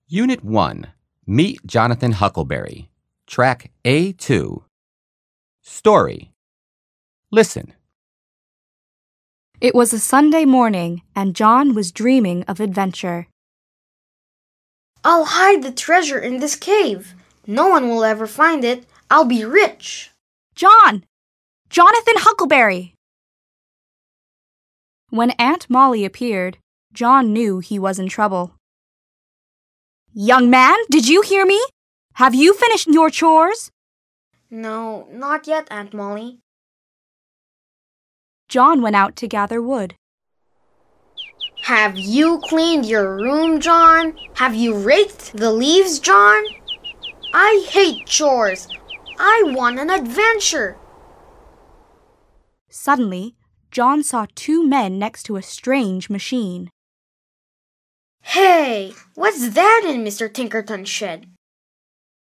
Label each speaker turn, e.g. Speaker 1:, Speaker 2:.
Speaker 1: Unit 1. Meet Jonathan Huckleberry. Track A2. Story. Listen.
Speaker 2: It was a Sunday morning, and John was dreaming of adventure.
Speaker 3: I'll hide the treasure in this cave. No one will ever find it. I'll be rich.
Speaker 2: John! Jonathan Huckleberry! When Aunt Molly appeared, John knew he was in trouble. Young man, did you hear me? Have you finished your chores?
Speaker 3: No, not yet, Aunt Molly.
Speaker 2: John went out to gather wood.
Speaker 3: Have you cleaned your room, John? Have you raked the leaves, John? I hate chores. I want an adventure.
Speaker 2: Suddenly, John saw two men next to a strange machine.
Speaker 3: Hey, what's that in Mr. Tinkerton's shed?